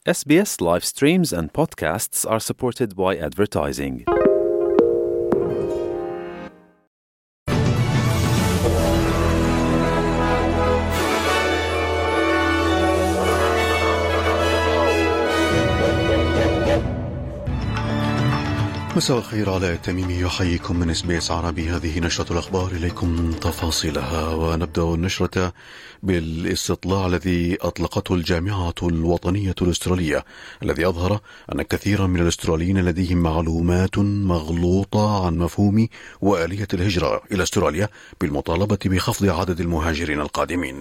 SBS live streams and podcasts are supported by advertising. مساء الخير. على التميمي يحييكم من SBS عربي. هذه نشرة الأخبار، إليكم تفاصيلها. ونبدأ النشرة بالاستطلاع الذي أطلقته الجامعة الوطنية الأسترالية، الذي أظهر أن كثيرا من الأستراليين لديهم معلومات مغلوطة عن مفهوم وآلية الهجرة إلى أستراليا بالمطالبة بخفض عدد المهاجرين القادمين.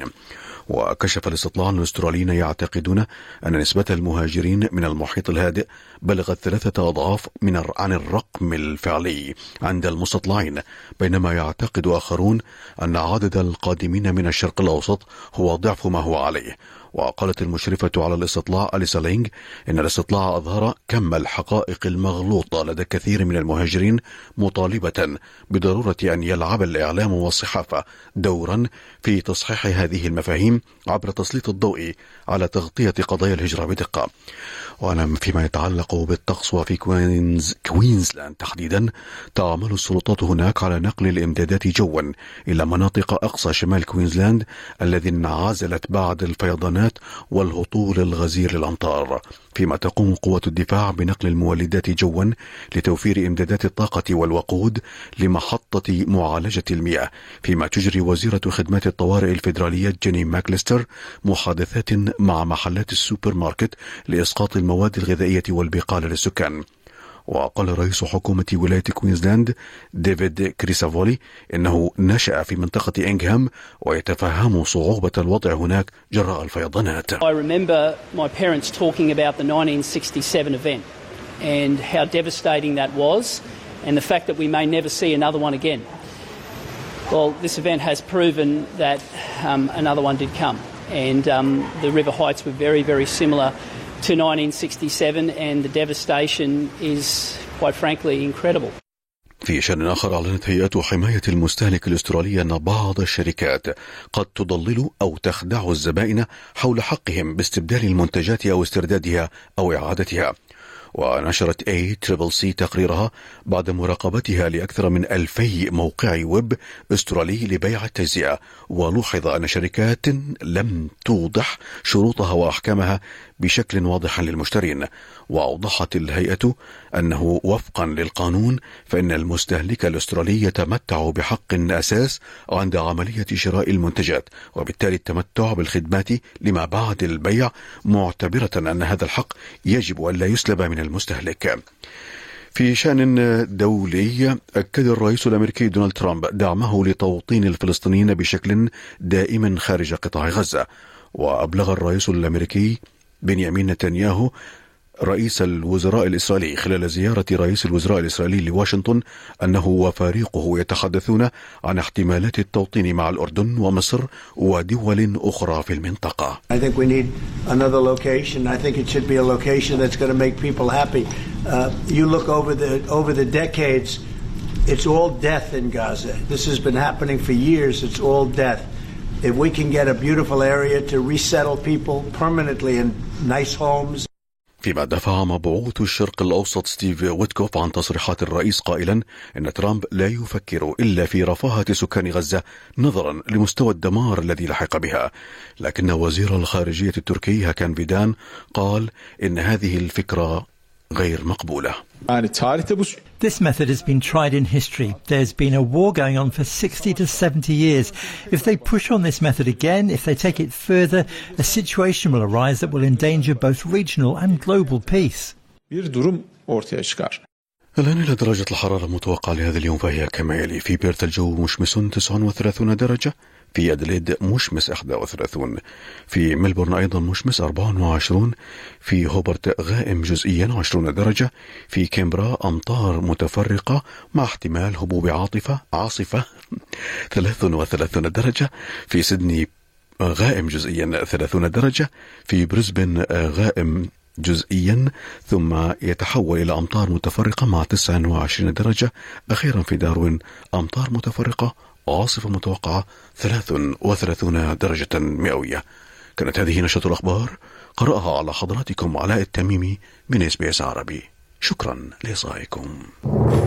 وكشف الاستطلاع أن الأستراليين يعتقدون أن نسبة المهاجرين من المحيط الهادئ بلغت 3 أضعاف عن الرقم الفعلي عند المستطلعين، بينما يعتقد آخرون أن عدد القادمين من الشرق الأوسط هو ضعف ما هو عليه. وقالت المشرفة على الاستطلاع أليسا لينغ إن الاستطلاع أظهر كم الحقائق المغلوطة لدى كثير من المهاجرين، مطالبة بضرورة أن يلعب الإعلام والصحافة دورا في تصحيح هذه المفاهيم عبر تسليط الضوء على تغطية قضايا الهجرة بدقة. فيما يتعلق بالطقس، وفي كوينزلاند تحديدا تعمل السلطات هناك على نقل الإمدادات جوا إلى مناطق أقصى شمال كوينزلاند الذي انعزلت بعد الفيضانات والهطول الغزير للأمطار، فيما تقوم قوة الدفاع بنقل المولدات جوا لتوفير إمدادات الطاقة والوقود لمحطة معالجة المياه، فيما تجري وزيرة خدمات الطوارئ الفيدرالية جيني ماكليستر محادثات مع محلات السوبر ماركت لإسقاط المواد الغذائية والبقالة للسكان. وقال رئيس حكومة ولاية كوينزلاند ديفيد كريسافولي إنه نشأ في منطقة إنغهام ويتفهم صعوبة الوضع هناك جراء الفيضانات. I remember my parents talking about the 1967 event and how devastating that was and the fact that we may never see another one again. Well, this event has proven that another one did come, and the River Heights were very, very similar to 1967, and the devastation is, quite frankly, incredible. في شأن آخر، أعلنت هيئة حماية المستهلك الأسترالية أن بعض الشركات قد تضلل أو تخدع الزبائن حول حقهم باستبدال المنتجات أو استردادها أو إعادتها. ونشرت ACCC تقريرها بعد مراقبتها لأكثر من 2000 موقع ويب أسترالي لبيع التجزئة، ولوحظ أن شركات لم توضح شروطها وأحكامها بشكل واضح للمشترين. وأوضحت الهيئة أنه وفقا للقانون فإن المستهلك الأسترالي يتمتع بحق أساس عند عملية شراء المنتجات، وبالتالي التمتع بالخدمات لما بعد البيع، معتبرة أن هذا الحق يجب أن لا يسلب من المستهلك. في شأن دولي، أكد الرئيس الأمريكي دونالد ترامب دعمه لتوطين الفلسطينيين بشكل دائم خارج قطاع غزة. وأبلغ الرئيس الأمريكي بنيامين نتنياهو رئيس الوزراء الإسرائيلي خلال زيارة رئيس الوزراء الإسرائيلي لواشنطن أنه وفريقه يتحدثون عن احتمالات التوطين مع الأردن ومصر ودول أخرى في المنطقة. I think we need another location. I think it should be a location that's going to make people happy. You look over the decades, it's all death in Gaza. This has been happening for years. It's all death. If we can get a beautiful area to resettle people permanently in nice homes. فيما دفع مبعوث الشرق الأوسط ستيف ويتكوف عن تصريحات الرئيس قائلا إن ترامب لا يفكر إلا في رفاهة سكان غزة نظرا لمستوى الدمار الذي لحق بها. لكن وزير الخارجية التركي هاكان فيدان قال إن هذه الفكرة غير مقبولة. This method has been tried in history. There's been a war going on for 60 to 70 years. If they push on this method again, if they take it further, a situation will arise that will endanger both regional and global peace. الآن إلى درجة الحرارة المتوقعة لهذا اليوم، فهي كما يلي: في بيرث الجو مشمس 39 درجة، في أدليد مشمس 31، في ملبورن أيضا مشمس 24، في هوبرت غائم جزئيا 20 درجة، في كامبرا أمطار متفرقة مع احتمال هبوب عاصفة 33 درجة، في سيدني غائم جزئيا 30 درجة، في بريسبن غائم جزئيا ثم يتحول إلى أمطار متفرقة مع 29 درجة، أخيرا في داروين أمطار متفرقة عاصفة متوقعة 33 درجة مئوية. كانت هذه نشرة الأخبار، قرأها على حضراتكم علاء التميمي من SBS عربي. شكرا لإصغائكم.